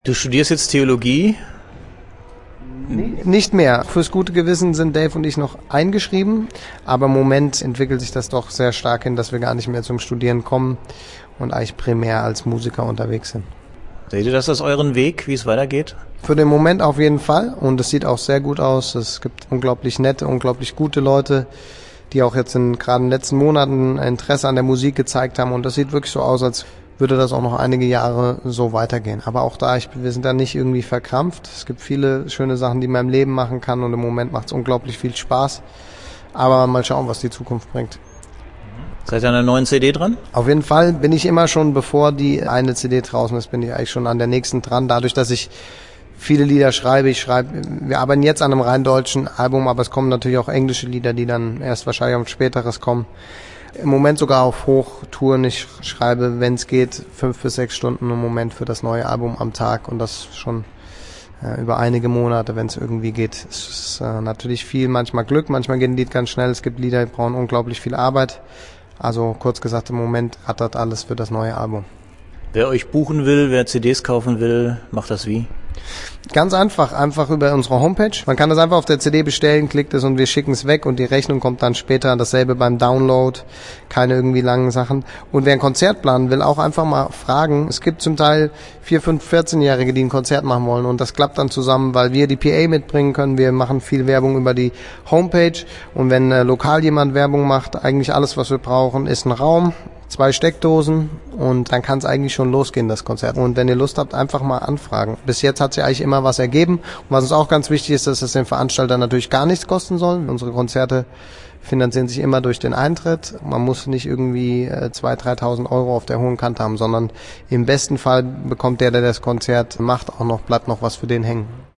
Du studierst jetzt Theologie? Nicht mehr. Fürs gute Gewissen sind Dave und ich noch eingeschrieben, aber im Moment entwickelt sich das doch sehr stark hin, dass wir gar nicht mehr zum Studieren kommen und eigentlich primär als Musiker unterwegs sind. Seht ihr das als euren Weg, wie es weitergeht? Für den Moment auf jeden Fall, und es sieht auch sehr gut aus. Es gibt unglaublich nette, unglaublich gute Leute, die auch jetzt gerade in den letzten Monaten Interesse an der Musik gezeigt haben, und das sieht wirklich so aus, als würde das auch noch einige Jahre so weitergehen. Aber auch da, wir sind da nicht irgendwie verkrampft. Es gibt viele schöne Sachen, die man im Leben machen kann, und im Moment macht es unglaublich viel Spaß. Aber mal schauen, was die Zukunft bringt. Seid ihr an einer neuen CD dran? Auf jeden Fall bin ich immer schon, bevor die eine CD draußen ist, bin ich eigentlich schon an der nächsten dran. Dadurch, dass ich viele Lieder schreibe, wir arbeiten jetzt an einem rein deutschen Album, aber es kommen natürlich auch englische Lieder, die dann erst wahrscheinlich auf späteres kommen. Im Moment sogar auf Hochtouren. Ich schreibe, wenn es geht, 5 bis 6 Stunden im Moment für das neue Album am Tag, und das schon über einige Monate, wenn es irgendwie geht. Es ist natürlich viel, manchmal Glück, manchmal geht ein Lied ganz schnell. Es gibt Lieder, die brauchen unglaublich viel Arbeit. Also kurz gesagt, im Moment rattert alles für das neue Album. Wer euch buchen will, wer CDs kaufen will, macht das wie? Ganz einfach über unsere Homepage. Man kann das einfach auf der CD bestellen, klickt es und wir schicken es weg, und die Rechnung kommt dann später. Dasselbe beim Download, keine irgendwie langen Sachen. Und wer ein Konzert planen will, auch einfach mal fragen. Es gibt zum Teil 4, 5, 14-Jährige, die ein Konzert machen wollen, und das klappt dann zusammen, weil wir die PA mitbringen können. Wir machen viel Werbung über die Homepage, und wenn lokal jemand Werbung macht, eigentlich alles, was wir brauchen, ist ein Raum, 2 Steckdosen, und dann kann es eigentlich schon losgehen, das Konzert. Und wenn ihr Lust habt, einfach mal anfragen. Bis jetzt hat sich eigentlich immer was ergeben. Und was uns auch ganz wichtig ist, dass es den Veranstalter natürlich gar nichts kosten soll. Unsere Konzerte finanzieren sich immer durch den Eintritt. Man muss nicht irgendwie 2.000, 3.000 Euro auf der hohen Kante haben, sondern im besten Fall bekommt der das Konzert macht, bleibt noch was für den hängen.